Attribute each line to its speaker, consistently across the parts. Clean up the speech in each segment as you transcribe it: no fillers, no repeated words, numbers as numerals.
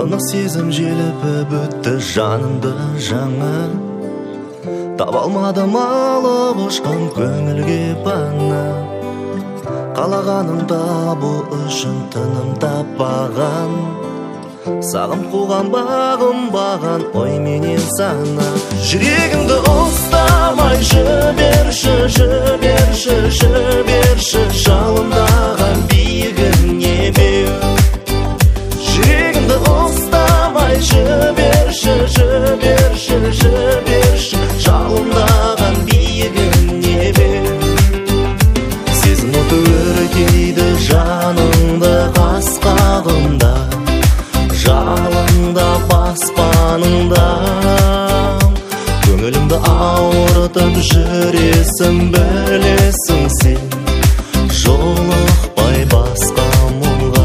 Speaker 1: Тынық сезім желпіп өтті жанымды жаңа. Таба алмадым алып ұшқан көңілге пана. Қалағаның табу үшін тыным таппаған. Сағым қуған бағым ой менен сана. Жүрегімді ұстамай жіберші, жіберші, жіберші, жалындаған биігім небеу. Жүрегімді ұстамай жіберші, жіберші, жіберші, жалындаған биігім небеу. Сезім оты өртейді жаныңды қасқағымда, жалында баспаныңда. Көңілімді ауыртып жүресің, білесің сен, жолықпай басқа мұңға.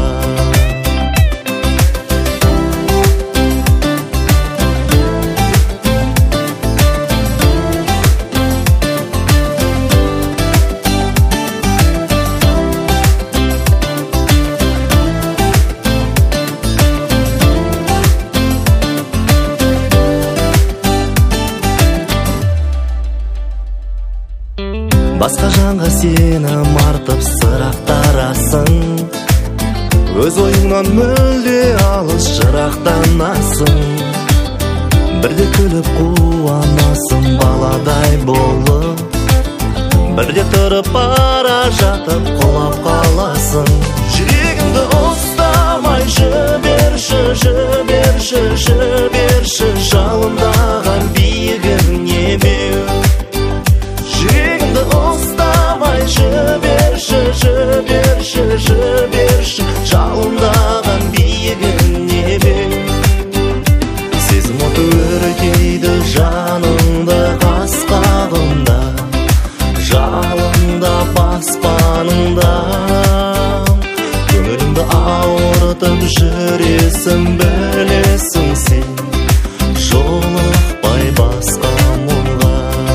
Speaker 1: Басқа жанға сені мартып сырақтарасың, өз ойыңнан мүлде алыс жырақтанасың. Бірде күліп қуанасың баладай болып, бірде тұрып бара жатып құлап қаласың. Жүрегімді ұстамай жіберші, жіберші, жіберші, жалындаған биігім небеу. Жүрегімді ұстамай жіберші, жіберші, жіберші, жалындаған биігім небеу. Сезім оты өртейді жаныңды қасқағымда, жалында баспаныңда. Көңілімді ауыртып жүресің, білесің сен, жолықпай басқа мұңға.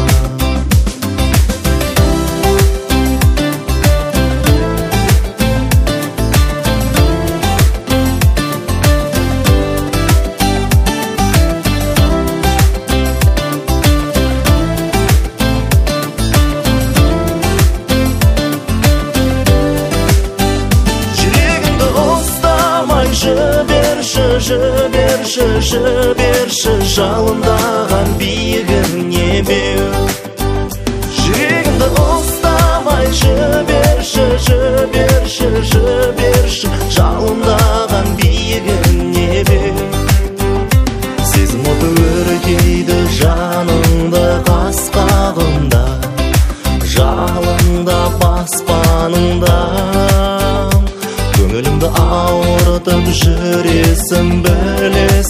Speaker 1: Жіберші, жіберші, жіберші, жалындаған биігім небеу. Жүрегімді ұстамай жіберші, жіберші, жіберші, жалындаған биігім небеу. Сезім оты өртейді жаныңды қасқағымда, жалында баспаныңда. Көңілімді ауыртып жүресің, білесің